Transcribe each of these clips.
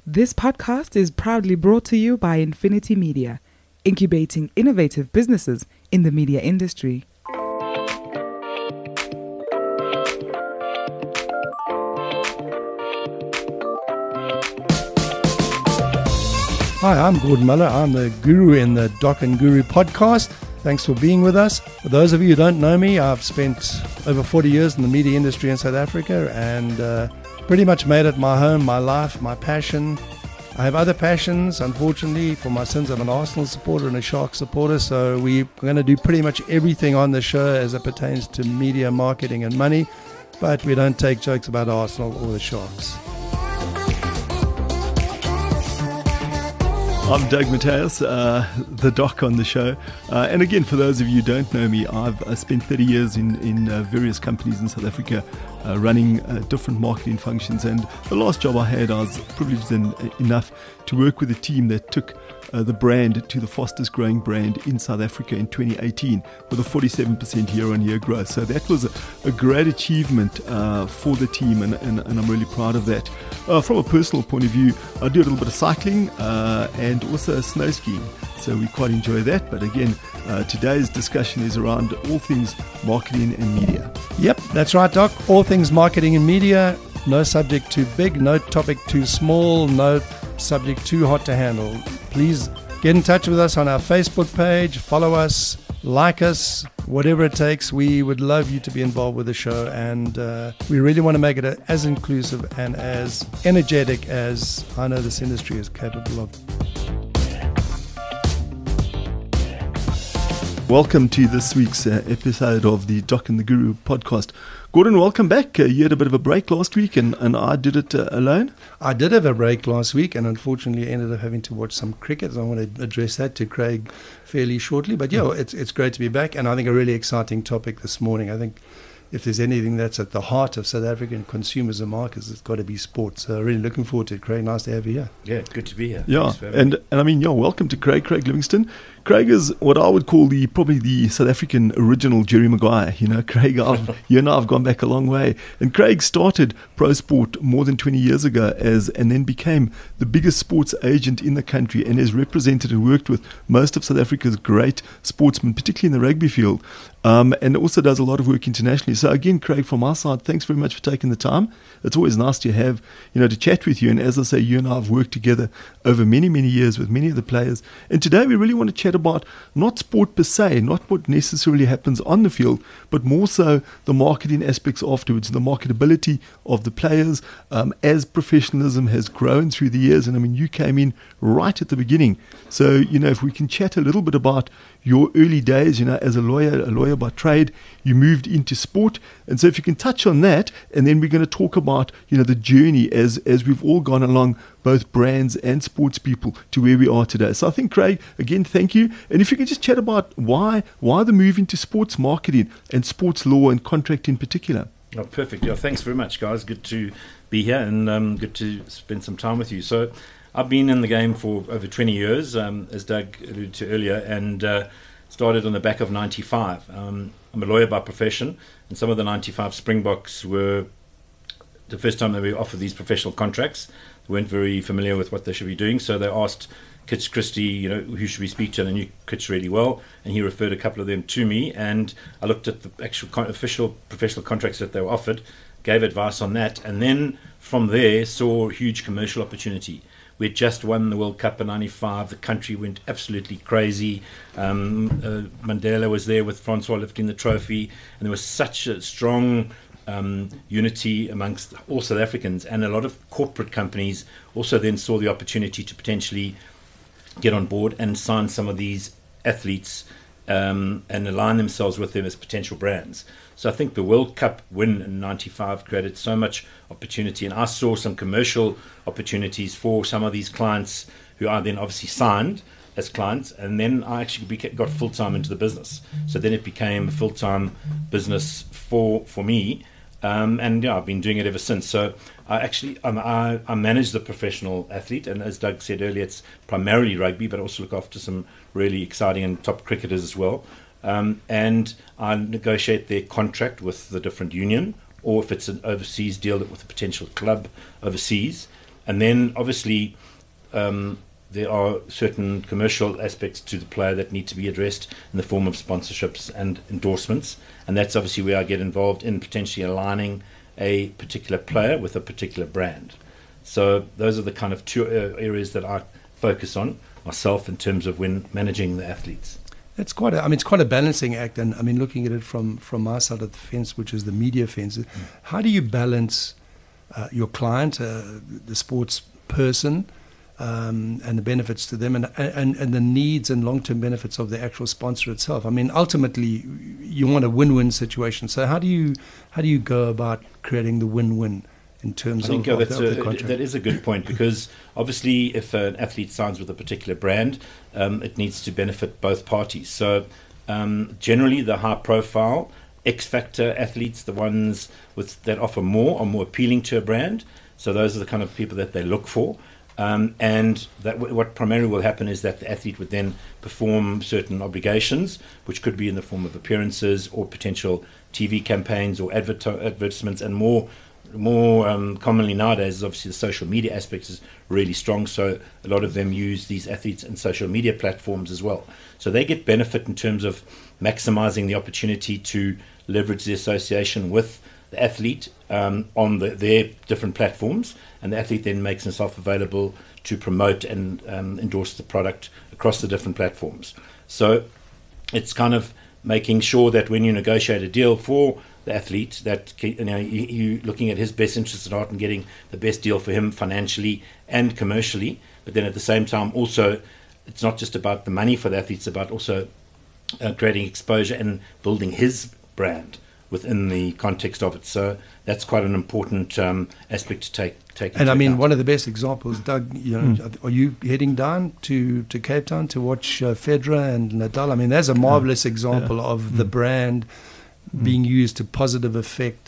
This podcast is proudly brought to you by Infinity Media, incubating innovative businesses in the media industry. Hi, I'm Gordon Muller. I'm the guru in the Doc and Guru podcast. Thanks for being with us. For those of you who don't know me, I've spent over 40 years in the media industry in South Africa and pretty much made it my home, my life, my passion. I have other passions. Unfortunately, for my sins, I'm an Arsenal supporter and a Sharks supporter, so we're going to do pretty much everything on the show as it pertains to media, marketing and money, but we don't take jokes about Arsenal or the Sharks. I'm Doug Mateus, the doc on the show. And again, for those of you who don't know me, I've spent 30 years in various companies in South Africa running different marketing functions. And the last job I had, I was privileged enough to work with a team that took the brand to the fastest growing brand in South Africa in 2018 with a 47% year-on-year growth. So that was a great achievement for the team, and I'm really proud of that. From a personal point of view, I do a little bit of cycling and also snow skiing, so we quite enjoy that. But again, today's discussion is around all things marketing and media. Yep, that's right, Doc. All things marketing and media. No subject too big, no topic too small, no subject too hot to handle. Please get in touch with us on our Facebook page, follow us, like us, whatever it takes. We would love you to be involved with the show, and we really want to make it as inclusive and as energetic as I know this industry is capable of. Welcome to this week's episode of the Doc and the Guru podcast. Gordon, welcome back. You had a bit of a break last week and I did it alone. I did have a break last week and unfortunately ended up having to watch some cricket. I want to address that to Craig fairly shortly. But yeah, it's great to be back, and I think a really exciting topic this morning. I think if there's anything that's at the heart of South African consumers and markets, it's got to be sports. So really looking forward to it, Craig. Nice to have you here. Yeah, good to be here. Yeah, and I mean, welcome to Craig Livingston. Craig is what I would call probably the South African original Jerry Maguire. You know, Craig, you and I have gone back a long way. And Craig started Pro Sport more than 20 years ago and then became the biggest sports agent in the country and has represented and worked with most of South Africa's great sportsmen, particularly in the rugby field. And also does a lot of work internationally. So again, Craig, from our side, thanks very much for taking the time. It's always nice to have, to chat with you. And as I say, you and I have worked together over many, many years with many of the players. And today we really want to chat about not sport per se, not what necessarily happens on the field, but more so the marketing aspects afterwards, the marketability of the players as professionalism has grown through the years. And I mean, you came in right at the beginning. So, if we can chat a little bit about your early days, as a lawyer by trade, you moved into sport. And so if you can touch on that, and then we're going to talk about, the journey as we've all gone along, both brands and sports people, to where we are today. So I think, Craig, again, thank you. And if you can just chat about why the move into sports marketing and sports law and contract in particular. Oh, perfect. Yeah, thanks very much, guys. Good to be here and good to spend some time with you. So I've been in the game for over 20 years, as Doug alluded to earlier, and started on the back of 95. I'm a lawyer by profession, and some of the 95 Springboks were the first time they were offered these professional contracts. They weren't very familiar with what they should be doing, so they asked Kitch Christie, who should we speak to, and I knew Kitch really well, and he referred a couple of them to me, and I looked at the actual official professional contracts that they were offered, gave advice on that, and then from there saw huge commercial opportunity. We had just won the World Cup in 95. The country went absolutely crazy. Mandela was there with Francois lifting the trophy, and there was such a strong unity amongst all South Africans, and a lot of corporate companies also then saw the opportunity to potentially get on board and sign some of these athletes and align themselves with them as potential brands. So I think the World Cup win in 95 created so much opportunity, and I saw some commercial opportunities for some of these clients who I then obviously signed as clients, and then I actually got full-time into the business. So then it became a full-time business for me, and yeah, I've been doing it ever since. So I manage the professional athlete, and as Doug said earlier, it's primarily rugby, but I also look after some really exciting and top cricketers as well. And I negotiate their contract with the different union, or if it's an overseas deal with a potential club overseas. And then obviously there are certain commercial aspects to the player that need to be addressed in the form of sponsorships and endorsements, and that's obviously where I get involved in potentially aligning a particular player with a particular brand. So those are the kind of two areas that I focus on myself in terms of when managing the athletes. It's quite a balancing act, and I mean, looking at it from my side of the fence, which is the media fence, how do you balance your client, the sports person, and the benefits to them, and the needs and long-term benefits of the actual sponsor itself? I mean, ultimately, you want a win-win situation. So how do you go about creating the win-win in terms of the contract? That is a good point, because obviously if an athlete signs with a particular brand, it needs to benefit both parties. So generally the high-profile X-factor athletes, the ones that offer more, are more appealing to a brand. So those are the kind of people that they look for. And that what primarily will happen is that the athlete would then perform certain obligations, which could be in the form of appearances or potential TV campaigns or advertisements, and more commonly nowadays, obviously the social media aspect is really strong, so a lot of them use these athletes and social media platforms as well. So they get benefit in terms of maximizing the opportunity to leverage the association with the athlete on their different platforms, and the athlete then makes himself available to promote and endorse the product across the different platforms. So it's kind of making sure that when you negotiate a deal for the athlete, that you're looking at his best interests at heart and getting the best deal for him financially and commercially. But then at the same time, also, it's not just about the money for the athlete, it's about also creating exposure and building his brand within the context of it. So that's quite an important aspect to take and I mean, account. one of the best examples, Doug, are you heading down to Cape Town to watch Federer and Nadal? I mean, there's a marvelous example of the brand being used to positive effect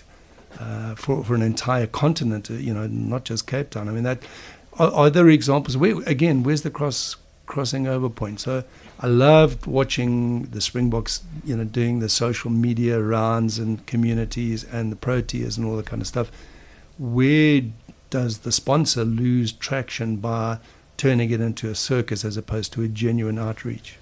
for an entire continent, not just Cape Town. I mean, that are there examples where's the crossing over point? So I loved watching the Springboks, doing the social media rounds and communities and the Proteas and all that kind of stuff. Where does the sponsor lose traction by turning it into a circus as opposed to a genuine outreach?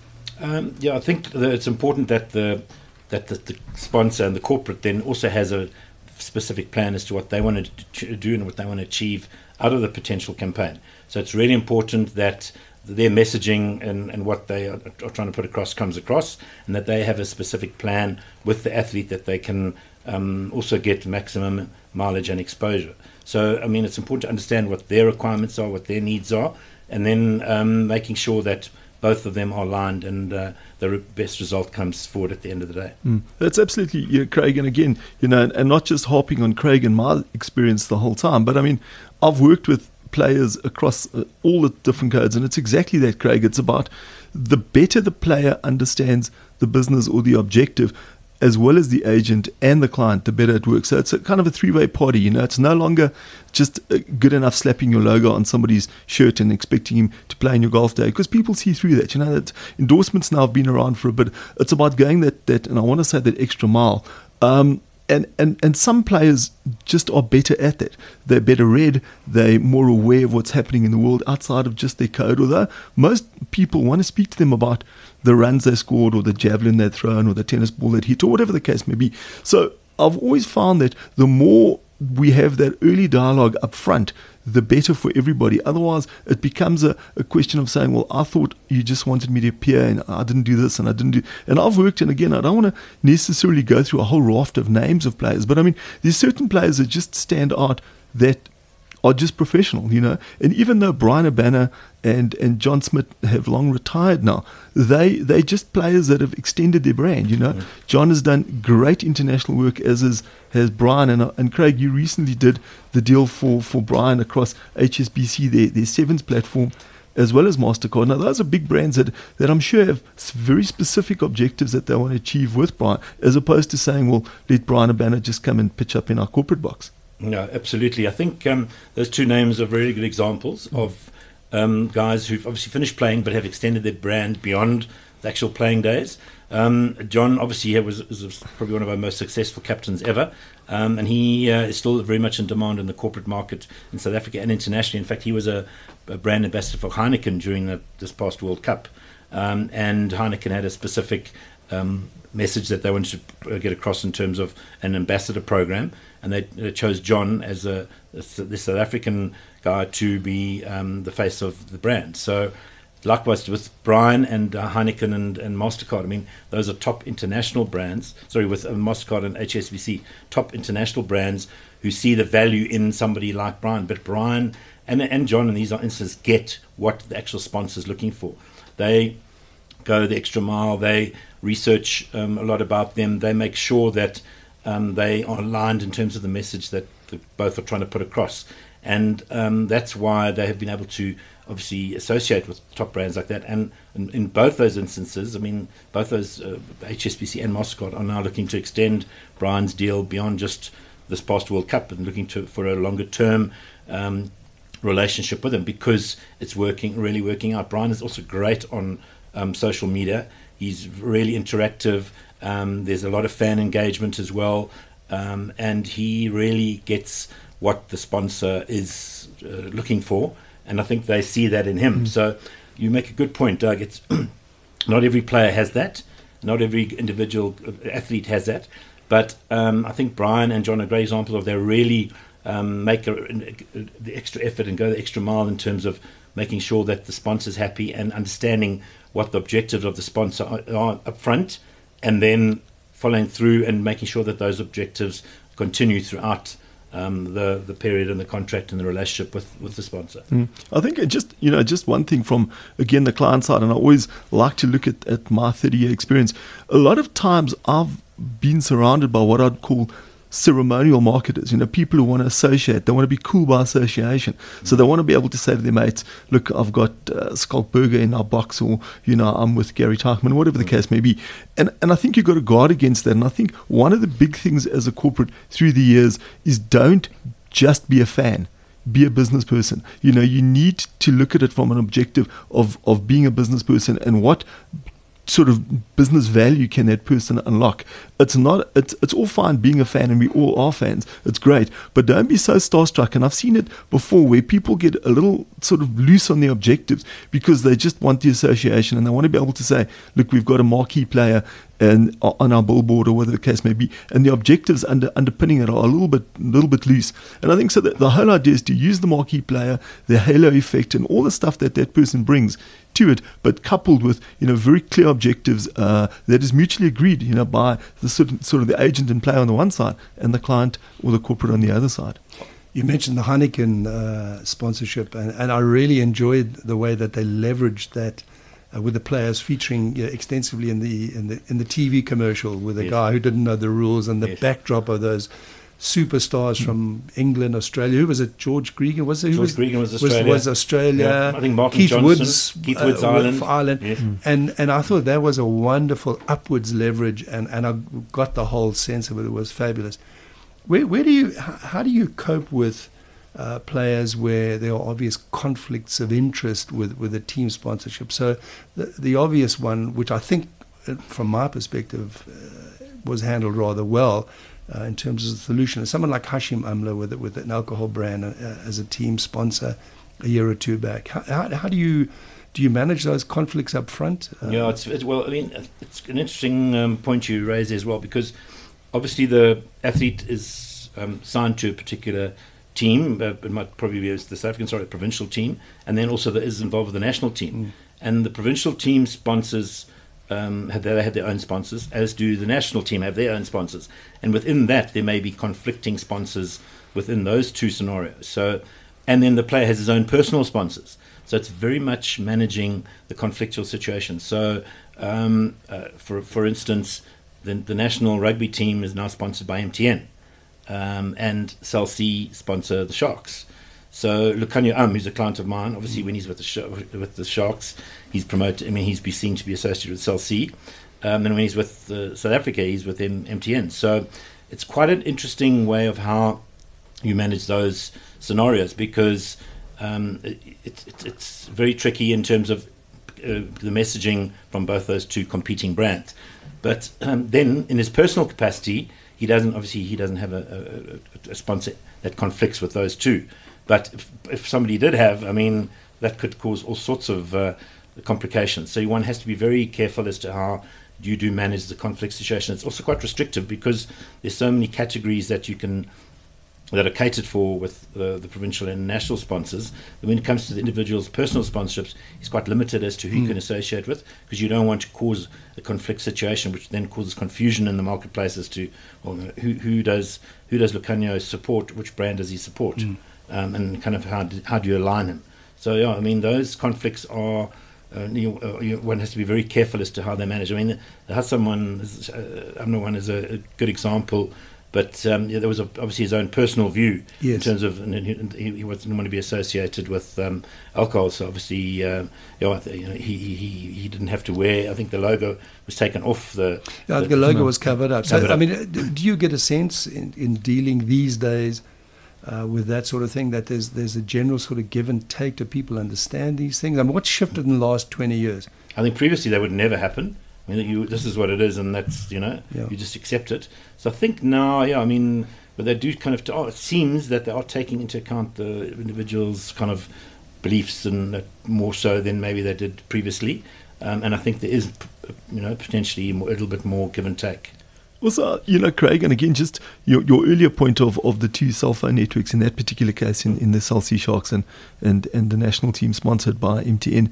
I think that it's important that the sponsor and the corporate then also has a specific plan as to what they want to do and what they want to achieve out of the potential campaign. So it's really important that their messaging and what they are trying to put across comes across, and that they have a specific plan with the athlete that they can also get maximum mileage and exposure. So, I mean, it's important to understand what their requirements are, what their needs are, and then making sure that both of them are aligned and the best result comes forward at the end of the day. That's absolutely, Craig. And again, and not just harping on Craig and my experience the whole time, but I mean, I've worked with players across all the different codes, and it's exactly that, Craig. It's about the better the player understands the business or the objective, as well as the agent and the client, the better it works. So it's a kind of a three-way party. It's no longer just good enough slapping your logo on somebody's shirt and expecting him to play in your golf day, because people see through that. That endorsements now have been around for a bit. It's about going that and I want to say that extra mile. And some players just are better at that. They're better read. They're more aware of what's happening in the world outside of just their code. Although most people want to speak to them about the runs they scored, or the javelin they'd thrown, or the tennis ball they'd hit, or whatever the case may be. So I've always found that the more we have that early dialogue up front, the better for everybody. Otherwise, it becomes a question of saying, well, I thought you just wanted me to appear, and I didn't do this, and I didn't do... And I've worked, and again, I don't want to necessarily go through a whole raft of names of players, but I mean, there's certain players that just stand out that are just professional, And even though Brian Abana and John Smith have long retired now, they just players that have extended their brand, John has done great international work, as has Brian, and Craig, you recently did the deal for Brian across HSBC, their Sevens platform, as well as MasterCard. Now, those are big brands that I'm sure have very specific objectives that they want to achieve with Brian, as opposed to saying, well, let Brian Abana just come and pitch up in our corporate box. No, absolutely. I think those two names are very good examples of guys who've obviously finished playing but have extended their brand beyond the actual playing days. John obviously was probably one of our most successful captains ever, and he is still very much in demand in the corporate market in South Africa and internationally. In fact, he was a brand ambassador for Heineken during this past World Cup, and Heineken had a specific message that they wanted to get across in terms of an ambassador program, and they chose John as the South African guy to be the face of the brand. So likewise with Brian and Heineken and MasterCard, I mean, those are top international brands. Sorry, with MasterCard and HSBC, top international brands who see the value in somebody like Brian. But Brian and John in these instances get what the actual sponsor is looking for. They go the extra mile. They research a lot about them. They make sure that they are aligned in terms of the message that both are trying to put across. And that's why they have been able to obviously associate with top brands like that. And in both those instances, I mean, both those HSBC and MasterCard are now looking to extend Brian's deal beyond just this past World Cup and looking for a longer term relationship with him, because it's really working out. Brian is also great on social media. He's really interactive. There's a lot of fan engagement as well, and he really gets what the sponsor is looking for, and I think they see that in him. So you make a good point, Doug. It's not every player has that, not every individual athlete has that, but I think Brian and John are great examples of they really make the extra effort and go the extra mile in terms of making sure that the sponsor's happy and understanding what the objectives of the sponsor are up front, and then following through and making sure that those objectives continue throughout the period and the contract and the relationship with the sponsor. I think just one thing from, again, the client side, and I always like to look at my 30-year experience. A lot of times I've been surrounded by what I'd call ceremonial marketers, people who want to associate. They want to be cool by association. So they want to be able to say to their mates, look, I've got Skulk Burger in our box, or, I'm with Gary Teichmann, whatever the case may be. And I think you've got to guard against that. And I think one of the big things as a corporate through the years is don't just be a fan. Be a business person. You need to look at it from an objective of being a business person and what sort of business value can that person unlock. It's all fine being a fan, and we all are fans. It's great, but don't be so starstruck. And I've seen it before where people get a little sort of loose on their objectives because they just want the association and they want to be able to say, look, we've got a marquee player and on our billboard or whatever the case may be, and the objectives underpinning it are a little bit loose. And I think so that the whole idea is to use the marquee player, the halo effect, and all the stuff that person brings to it, but coupled with very clear objectives that is mutually agreed by the sort of the agent and player on the one side and the client or the corporate on the other side. You mentioned the Heineken sponsorship, and I really enjoyed the way that they leveraged that with the players featuring extensively in the TV commercial with a guy who didn't know the rules, and the backdrop of those superstars from England, Australia. Who was it? George Gregan? George Gregan was Australia. Was Australia. Yeah. I think Martin Keith Johnson. Keith Woods Ireland. Yes. And I thought that was a wonderful upwards leverage, and I got the whole sense of it. It was fabulous. How do you cope with players where there are obvious conflicts of interest with the team sponsorship? So the obvious one, which I think from my perspective was handled rather well in terms of the solution, is someone like Hashim Amla with an alcohol brand as a team sponsor a year or two back. How do you manage those conflicts up front? It's an interesting point you raise as well, because obviously the athlete is signed to a particular team. It might probably be the South African provincial team, and then also is involved with the national team. And the provincial team sponsors have their own sponsors, as do the national team have their own sponsors. And within that, there may be conflicting sponsors within those two scenarios. So, and then the player has his own personal sponsors. So it's very much managing the conflictual situation. So, for instance, the national rugby team is now sponsored by MTN. And Cell C sponsor the Sharks. So Lucanio who's a client of mine, obviously when he's with the Sharks, he's promoted. I mean, he's seen to be associated with Cell C, and when he's with South Africa, he's with MTN. So it's quite an interesting way of how you manage those scenarios, because it's very tricky in terms of the messaging from both those two competing brands. But then, in his personal capacity, he doesn't have a sponsor that conflicts with those two. But if somebody did have, I mean, that could cause all sorts of complications. So one has to be very careful as to how you do manage the conflict situation. It's also quite restrictive because there's so many categories that are catered for with the provincial and national sponsors. And when it comes to the individual's personal sponsorships, it's quite limited as to who you can associate with, because you don't want to cause a conflict situation, which then causes confusion in the marketplace as to, well, who does Lukhanyo support, which brand does he support, and kind of how do you align him. So yeah, I mean, those conflicts are. One has to be very careful as to how they manage. I mean, the Hassan one is a good example, but there was obviously his own personal view in terms of, and he wasn't want to be associated with alcohol. So obviously, he didn't have to wear. I think the logo was taken off the logo was covered up. So I mean, do you get a sense in dealing these days with that sort of thing, that there's a general sort of give and take? Do people understand these things? I mean, what's shifted in the last 20 years? I think previously that would never happen. I mean, this is what it is, and that's, you just accept it. So I think now, I mean, but they do kind of, it seems that they are taking into account the individual's kind of beliefs, and more so than maybe they did previously. And I think there is, potentially a little bit more give and take. Also, Craig, and again, just your earlier point of the two cell phone networks in that particular case, in the Cell C Sharks and the national team sponsored by MTN,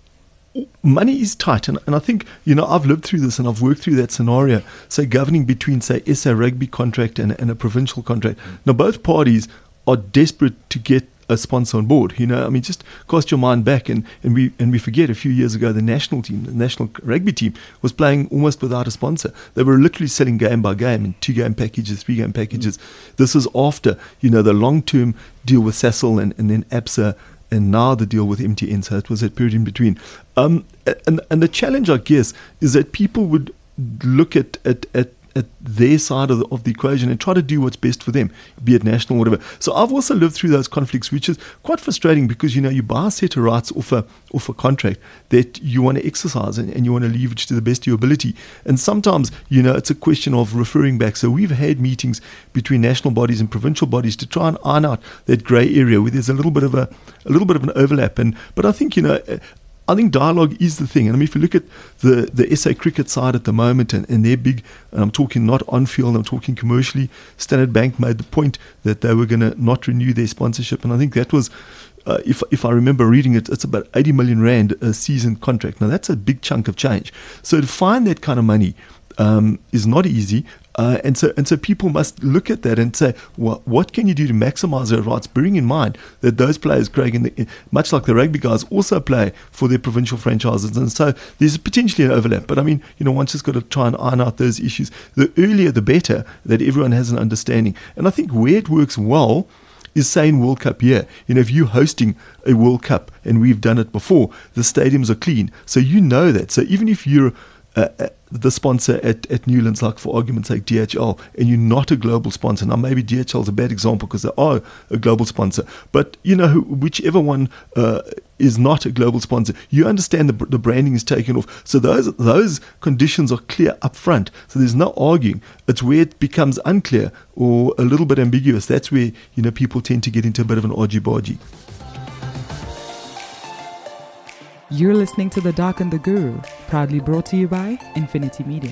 money is tight. And I think, I've lived through this and I've worked through that scenario, say, governing between, say, SA Rugby contract and a provincial contract. Now, both parties are desperate to get a sponsor on board. I mean, just cast your mind back, and we forget a few years ago the national team, the national rugby team, was playing almost without a sponsor. They were literally selling game by game in 2-game packages, 3-game packages. This is after the long-term deal with Sasol and then ABSA, and now the deal with MTN. So it was that period in between. And the challenge, I guess, is that people would look at their side of the equation and try to do what's best for them, be it national or whatever. So I've also lived through those conflicts, which is quite frustrating, because you buy a set of rights off a contract that you want to exercise and you want to leverage to the best of your ability. And sometimes it's a question of referring back. So we've had meetings between national bodies and provincial bodies to try and iron out that grey area where there's a little bit of an overlap. But I think I think dialogue is the thing. And I mean, if you look at the SA cricket side at the moment, and they're big, and I'm talking not on field, I'm talking commercially, Standard Bank made the point that they were going to not renew their sponsorship. And I think that was, if I remember reading it, it's about 80 million rand a season contract. Now, that's a big chunk of change. So to find that kind of money is not easy. And so people must look at that and say, what can you do to maximize their rights, bearing in mind that those players, Craig, much like the rugby guys, also play for their provincial franchises. And so there's potentially an overlap. But I mean, one's just got to try and iron out those issues. The earlier, the better, that everyone has an understanding. And I think where it works well is, say, in World Cup year. If you're hosting a World Cup, and we've done it before, the stadiums are clean. So that. So even if you're the sponsor at Newlands, like for argument's sake DHL, and you're not a global sponsor. Now maybe DHL is a bad example because they are a global sponsor, but whichever one is not a global sponsor, you understand the branding is taken off. So those conditions are clear up front. So there's no arguing. It's where it becomes unclear or a little bit ambiguous. That's where people tend to get into a bit of an argy-bargy. You're listening to The Doc and the Guru, proudly brought to you by Infinity Media.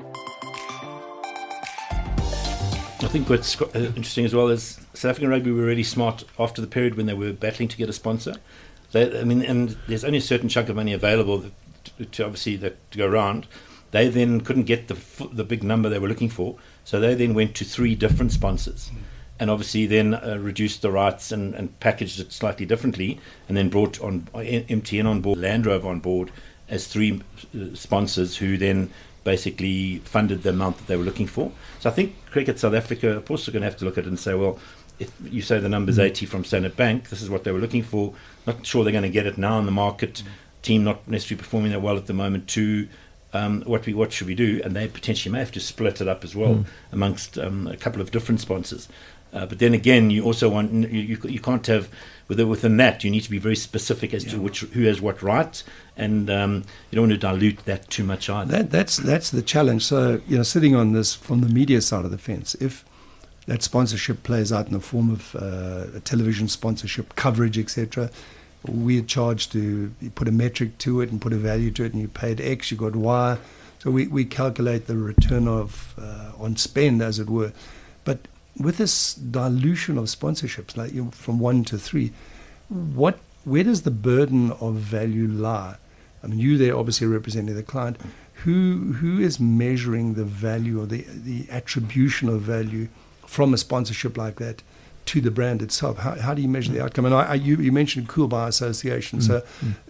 I think what's interesting as well is South African Rugby were really smart after the period when they were battling to get a sponsor. And there's only a certain chunk of money available to go around. They then couldn't get the big number they were looking for, so they then went to 3 different sponsors. And obviously then reduced the rights and packaged it slightly differently, and then brought on MTN on board, Land Rover on board as 3 sponsors who then basically funded the amount that they were looking for. So I think Cricket South Africa, of course, are going to have to look at it and say, well, if you say the number's 80 from Standard Bank, this is what they were looking for. Not sure they're going to get it now in the market. Team not necessarily performing that well at the moment too. What should we do? And they potentially may have to split it up as well amongst a couple of different sponsors. But then again, you also want you can't have within that. You need to be very specific as to who has what rights, and you don't want to dilute that too much either. That's the challenge. So sitting on this from the media side of the fence, if that sponsorship plays out in the form of a television sponsorship coverage, etc., we're charged to put a metric to it and put a value to it, and you paid X, you got Y. So we calculate the return of on spend, as it were. But with this dilution of sponsorships, like from 1 to 3, where does the burden of value lie? I mean, you there obviously representing the client. Who is measuring the value or the attribution of value from a sponsorship like that to the brand itself? How do you measure the outcome? And you mentioned Cool by Association. So,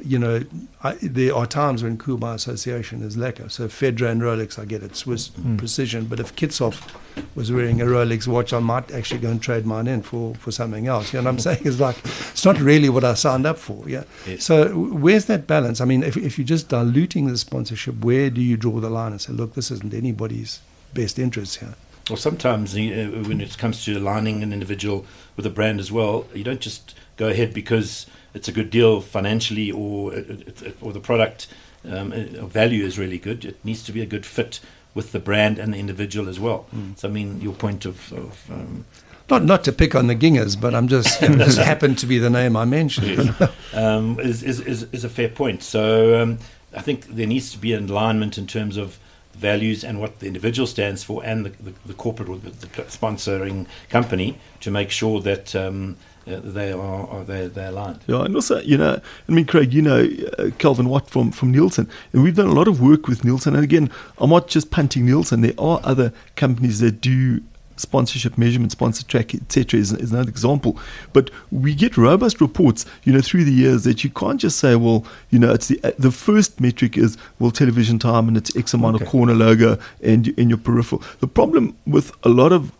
there are times when Cool by Association is lacquer. So Fedra and Rolex, I get it, Swiss precision. But if Kitsoff was wearing a Rolex watch, I might actually go and trade mine in for something else. You know what I'm saying? It's like, it's not really what I signed up for. Yeah. Yes. So where's that balance? I mean, if you're just diluting the sponsorship, where do you draw the line and say, look, this isn't anybody's best interest here? Well, sometimes when it comes to aligning an individual with a brand as well, you don't just go ahead because it's a good deal financially or the product value is really good. It needs to be a good fit with the brand and the individual as well. So, I mean, your point of not to pick on the Gingers, but I'm just this happened to be the name I mentioned. is a fair point. So I think there needs to be an alignment in terms of values and what the individual stands for, and the corporate or the sponsoring company, to make sure that they're aligned. Yeah, and also, Craig, Kelvin Watt from Nielsen, and we've done a lot of work with Nielsen. And again, I'm not just punting Nielsen. There are other companies that do sponsorship measurement, sponsor track, etc. is another example. But we get robust reports, through the years that you can't just say, well, it's the first metric is, well, television time and it's X amount of corner logo and in your peripheral. The problem with a lot of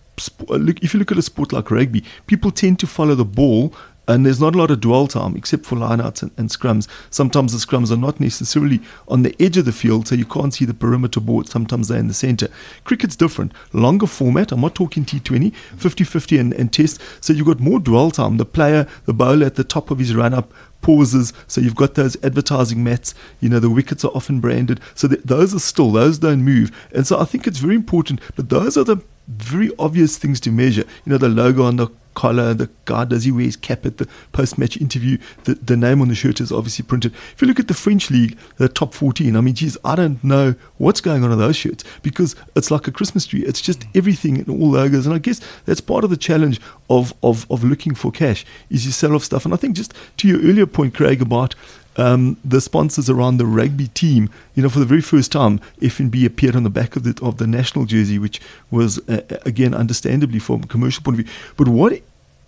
if you look at a sport like rugby, people tend to follow the ball, and there's not a lot of dwell time except for lineouts and scrums. Sometimes the scrums are not necessarily on the edge of the field, so you can't see the perimeter board. Sometimes they're in the center. Cricket's different. Longer format. I'm not talking T20, 50-50 and test. So you've got more dwell time. The player, the bowler at the top of his run-up pauses. So you've got those advertising mats. The wickets are often branded. So those are still, those don't move. And so I think it's very important that those are the very obvious things to measure. The logo on the collar, the guy, does he wear his cap at the post-match interview, the name on the shirt is obviously printed. If you look at the French league, the top 14, I don't know what's going on in those shirts, because it's like a Christmas tree. It's just everything and all logos. And I guess that's part of the challenge of looking for cash, is you sell off stuff. And I think, just to your earlier point, Craig, about the sponsors around the rugby team, for the very first time, F&B appeared on the back of the national jersey, which was, again, understandably from a commercial point of view. But what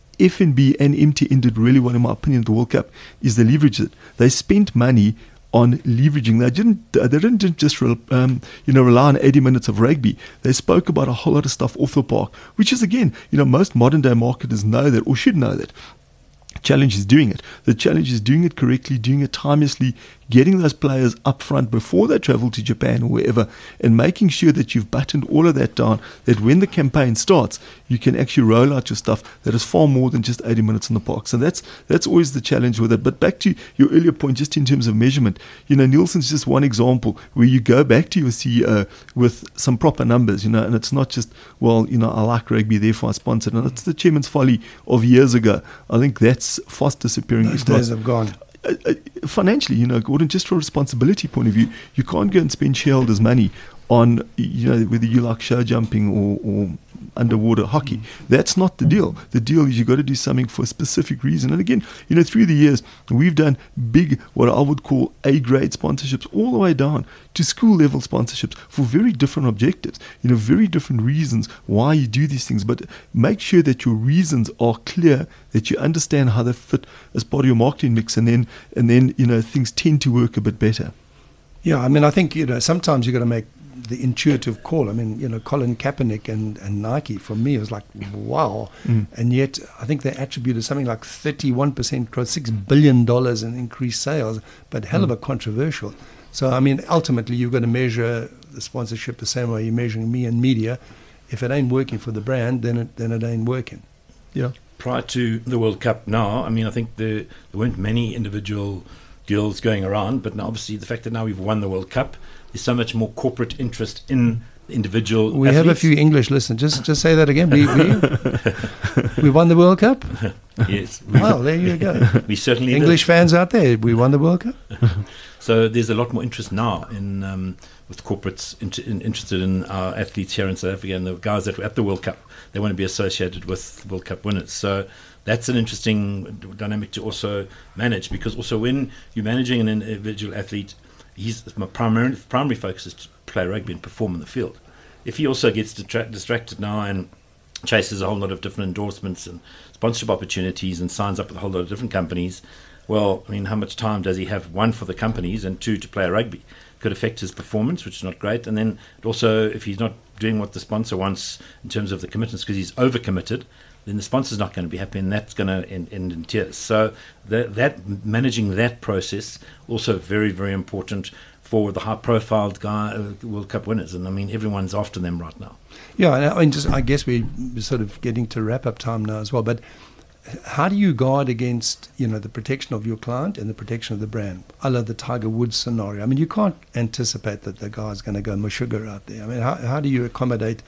F&B and MTN did really well, in my opinion, at the World Cup, is they leveraged it. They spent money on leveraging. They didn't just rely on 80 minutes of rugby. They spoke about a whole lot of stuff off the park, which is, again, most modern day marketers know that, or should know that. Challenge is doing it. The challenge is doing it correctly, doing it timelessly, getting those players up front before they travel to Japan or wherever, and making sure that you've buttoned all of that down, that when the campaign starts, you can actually roll out your stuff that is far more than just 80 minutes in the park. So that's always the challenge with it. But back to your earlier point, just in terms of measurement, Nielsen's just one example where you go back to your CEO with some proper numbers, and it's not just, well, I like rugby, therefore I sponsored. And it's the chairman's folly of years ago. I think that's fast disappearing. Those days have gone. Financially, Gordon, just from a responsibility point of view, you can't go and spend shareholders' money on, whether you like show jumping or underwater hockey. That's not the deal. The deal is you've got to do something for a specific reason. And again, through the years, we've done big, what I would call A-grade sponsorships, all the way down to school-level sponsorships for very different objectives, very different reasons why you do these things. But make sure that your reasons are clear, that you understand how they fit as part of your marketing mix, and then things tend to work a bit better. Yeah, I mean, I think, sometimes you've got to make the intuitive call. I mean, Colin Kaepernick and Nike, for me, it was like, wow. And yet, I think they attributed something like 31% growth, $6 billion in increased sales, but hell of a controversial. So, I mean, ultimately, you've got to measure the sponsorship the same way you're measuring me and media. if it ain't working for the brand, then it ain't working. Yeah. Prior to the World Cup now, I mean, I think there weren't many individual deals going around, but now obviously the fact that now we've won the World Cup, there's so much more corporate interest in individual We athletes. have a few English listeners. Just say that again. We won the World Cup? Yes. Well, there you go. We certainly English did. fans out there, we won the World Cup? So there's a lot more interest now in with corporates interested in our athletes here in South Africa, and the guys that were at the World Cup, they want to be associated with World Cup winners. So that's an interesting dynamic to also manage, because also when you're managing an individual athlete, my primary focus is to play rugby and perform in the field. If he also gets distracted now and chases a whole lot of different endorsements and sponsorship opportunities and signs up with a whole lot of different companies, well, I mean, how much time does he have, one, for the companies, and two, to play rugby? Could affect his performance, which is not great. And then also, if he's not doing what the sponsor wants in terms of the commitments because he's overcommitted, then the sponsor's not going to be happy, and that's going to end in tears. So that managing that process also very, very important for the high-profile World Cup winners. And I mean, everyone's after them right now. Yeah, I mean, I guess we're sort of getting to wrap-up time now as well. But how do you guard against, the protection of your client and the protection of the brand? I love the Tiger Woods scenario. I mean, you can't anticipate that the guy's going to go Meshuggah out there. I mean, how do you accommodate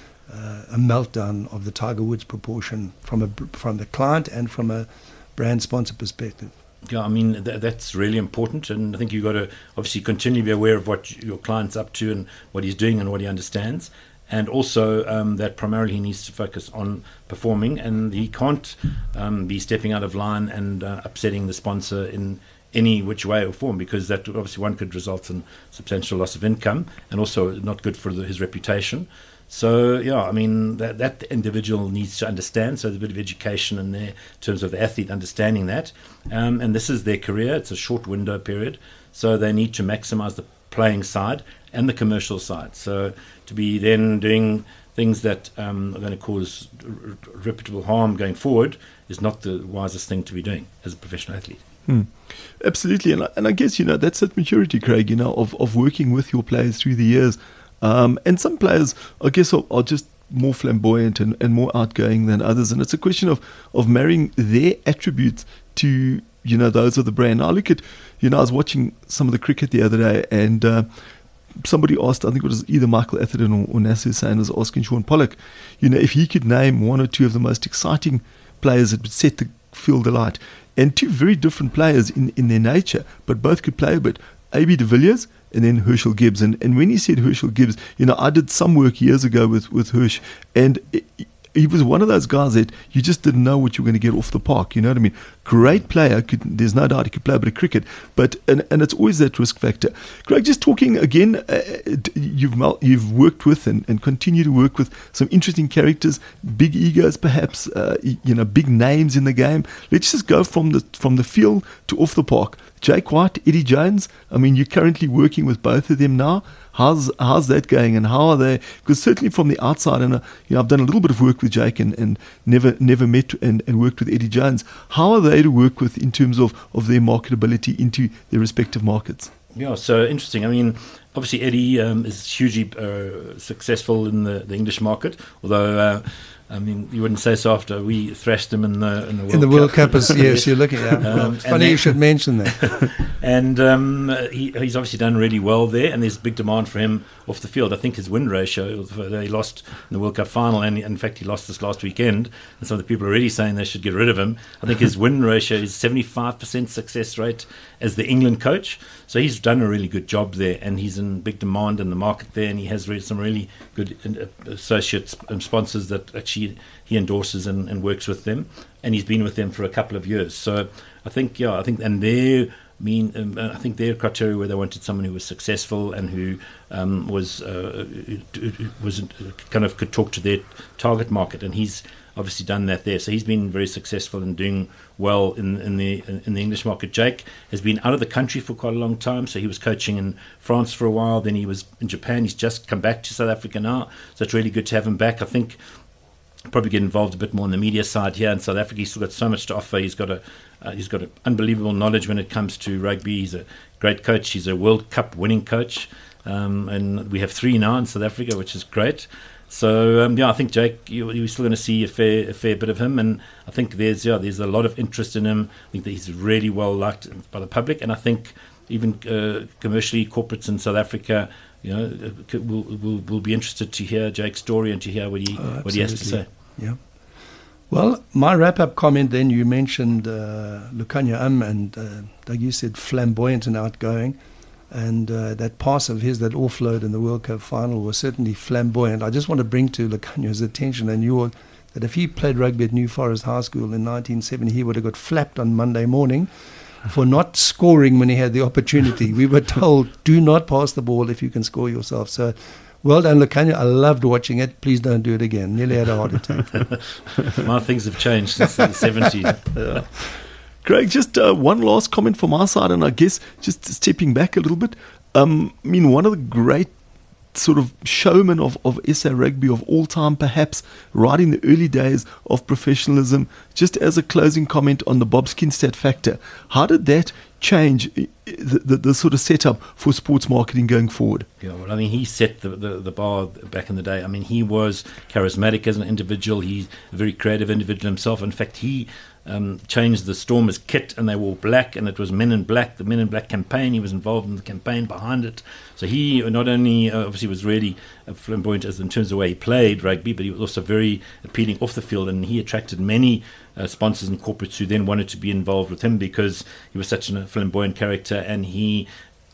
a meltdown of the Tiger Woods proportion from the client and from a brand sponsor perspective? Yeah, I mean, that's really important, and I think you've got to obviously continually be aware of what your client's up to and what he's doing and what he understands, and also that primarily he needs to focus on performing, and he can't be stepping out of line and upsetting the sponsor in any which way or form, because that obviously one could result in substantial loss of income and also not good for his reputation. So, yeah, I mean, that individual needs to understand. So there's a bit of education in there in terms of the athlete understanding that. And this is their career. It's a short window period. So they need to maximize the playing side and the commercial side. So to be then doing things that are going to cause reputable harm going forward is not the wisest thing to be doing as a professional athlete. Absolutely. And I guess, that's that maturity, Craig, of working with your players through the years. And some players, I guess, are just more flamboyant and more outgoing than others. And it's a question of marrying their attributes to, those of the brand. I look at, I was watching some of the cricket the other day, and somebody asked, I think it was either Michael Atherton or Nasser Hussain was asking Sean Pollock, if he could name one or two of the most exciting players that would set the field alight. And two very different players in their nature, but both could play a bit. A.B. de Villiers and then Herschel Gibbs. And when he said Herschel Gibbs, I did some work years ago with Hersch, and he was one of those guys that you just didn't know what you were going to get off the park. You know what I mean? Great player. There's no doubt he could play a bit of cricket, but and it's always that risk factor. Craig, just talking again, you've worked with and continue to work with some interesting characters, big egos perhaps, big names in the game. Let's just go from the field to off the park. Jake White, Eddie Jones. I mean, you're currently working with both of them now. How's that going, and how are they? Because certainly from the outside, and I've done a little bit of work with Jake and never met and worked with Eddie Jones. How are they to work with in terms of their marketability into their respective markets? Yeah, so interesting. I mean, obviously Eddie is hugely successful in the English market, although I mean, you wouldn't say so after we thrashed him in the World Cup. Yes, you're looking at. It's funny you should mention that. And he's obviously done really well there, and there's big demand for him off the field. I think his win ratio, he lost in the World Cup final, and in fact he lost this last weekend, and some of the people are already saying they should get rid of him. I think his win ratio is 75% success rate as the England coach. So he's done a really good job there, and he's in big demand in the market there, and he has some really good associates and sponsors that actually he endorses and works with them, and he's been with them for a couple of years. So I think and I think their criteria where they wanted someone who was successful and who was kind of could talk to their target market, and he's obviously done that there. So he's been very successful in doing well in the English market. Jake has been out of the country for quite a long time. So he was coaching in France for a while, then he was in Japan. He's just come back to South Africa now, so it's really good to have him back. I think probably get involved a bit more on the media side here in South Africa. He's still got so much to offer. He's got an unbelievable knowledge when it comes to rugby. He's a great coach. He's a World Cup winning coach, and we have 3 now in South Africa, which is great. So I think Jake, you're still going to see a fair bit of him, and I think there's a lot of interest in him. I think that he's really well liked by the public, and I think even commercially, corporates in South Africa, will be interested to hear Jake's story and to hear what he has to say. Yeah. Well, my wrap-up comment then, you mentioned Lukhanyo and Doug, you said flamboyant and outgoing, and that pass of his that offload in the World Cup final was certainly flamboyant. I just want to bring to Lukhanyo's attention and yours that if he played rugby at New Forest High School in 1970, he would have got flapped on Monday morning for not scoring when he had the opportunity. We were told, do not pass the ball if you can score yourself. So well done, Lukhanyo. I loved watching it. Please don't do it again. Nearly had a heart attack. My things have changed since the 70s. Yeah. Craig, just one last comment from our side, and I guess just stepping back a little bit. One of the great sort of showmen of SA Rugby of all time, perhaps right in the early days of professionalism, just as a closing comment on the Bob Skinstad factor, how did that change the sort of setup for sports marketing going forward? Yeah, well, I mean, he set the bar back in the day. I mean, he was charismatic as an individual. He's a very creative individual himself. In fact, he changed the Stormers kit, and they wore black, and it was Men in Black, the Men in Black campaign. He was involved in the campaign behind it. So he not only obviously was really flamboyant as in terms of the way he played rugby, but he was also very appealing off the field, and he attracted many sponsors and corporates who then wanted to be involved with him because he was such a flamboyant character, and he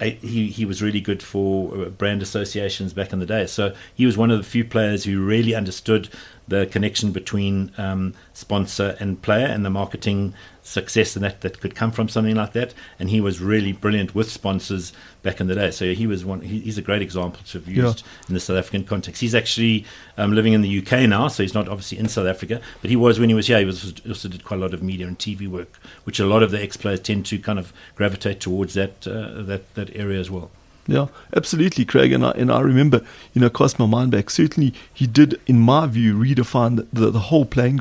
was really good for brand associations back in the day. So he was one of the few players who really understood the connection between sponsor and player and the marketing success and that could come from something like that. And he was really brilliant with sponsors back in the day. So he was he's a great example to have used in the South African context. He's actually living in the UK now, so he's not obviously in South Africa, but he was when he was here. He also did quite a lot of media and TV work, which a lot of the ex-players tend to kind of gravitate towards that area as well. Yeah, absolutely, Craig. And I remember, cast my mind back. Certainly, he did, in my view, redefine the whole playing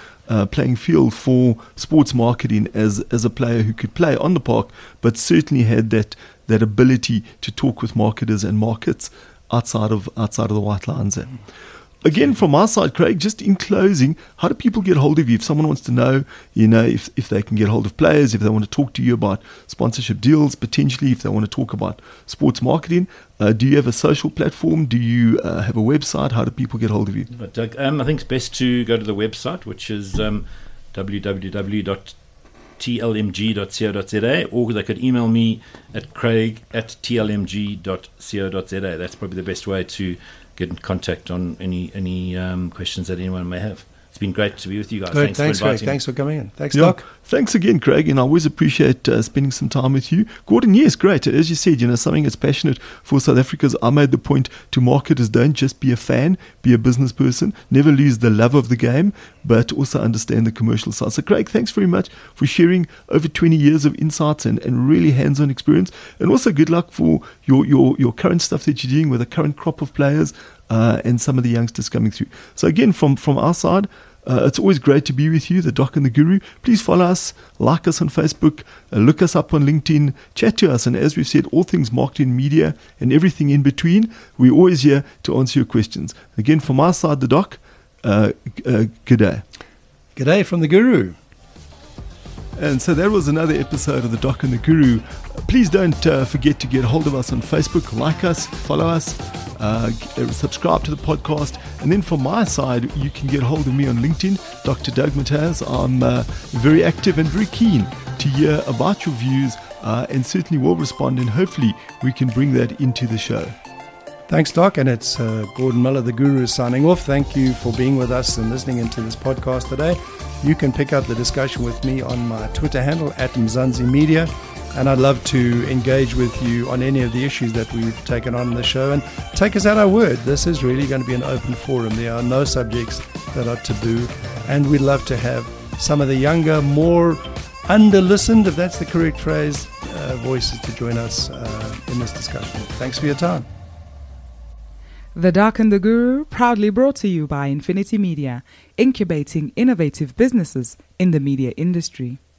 field for sports marketing as a player who could play on the park, but certainly had that ability to talk with marketers and markets outside of the white lines. Again, from our side, Craig, just in closing, how do people get hold of you? If someone wants to know, if they can get hold of players, if they want to talk to you about sponsorship deals, potentially, if they want to talk about sports marketing, do you have a social platform? Do you have a website? How do people get hold of you? Doug, I think it's best to go to the website, which is www.tlmg.co.za, or they could email me at craig@tlmg.co.za. That's probably the best way to get in contact on any questions that anyone may have. It's been great to be with you guys. Great. Thanks for inviting Craig. Thanks for coming in. Thanks, Yeah. Doc. Thanks again, Craig, and I always appreciate spending some time with you. Gordon, yes, great. As you said, something that's passionate for South Africans. I made the point to marketers, don't just be a fan, be a business person. Never lose the love of the game, but also understand the commercial side. So, Craig, thanks very much for sharing over 20 years of insights and really hands-on experience. And also good luck for your current stuff that you're doing with the current crop of players and some of the youngsters coming through. So, again, from our side, it's always great to be with you, the Doc and the Guru. Please follow us, like us on Facebook, look us up on LinkedIn, chat to us. And as we've said, all things marketing, media, and everything in between, we're always here to answer your questions. Again, from our side, the Doc, good day. Good day from the Guru. And so that was another episode of the Doc and the Guru. Please don't forget to get hold of us on Facebook, like us, follow us, subscribe to the podcast. And then from my side, you can get hold of me on LinkedIn, Dr. Doug Mataz. I'm very active and very keen to hear about your views and certainly will respond, and hopefully we can bring that into the show. Thanks, Doc. And it's Gordon Miller, the Guru, signing off. Thank you for being with us and listening into this podcast today. You can pick up the discussion with me on my Twitter handle, @MzansiMedia. And I'd love to engage with you on any of the issues that we've taken on in the show. And take us at our word. This is really going to be an open forum. There are no subjects that are taboo. And we'd love to have some of the younger, more under-listened, if that's the correct phrase, voices to join us in this discussion. Thanks for your time. The Doc and the Guru, proudly brought to you by Infinity Media, incubating innovative businesses in the media industry.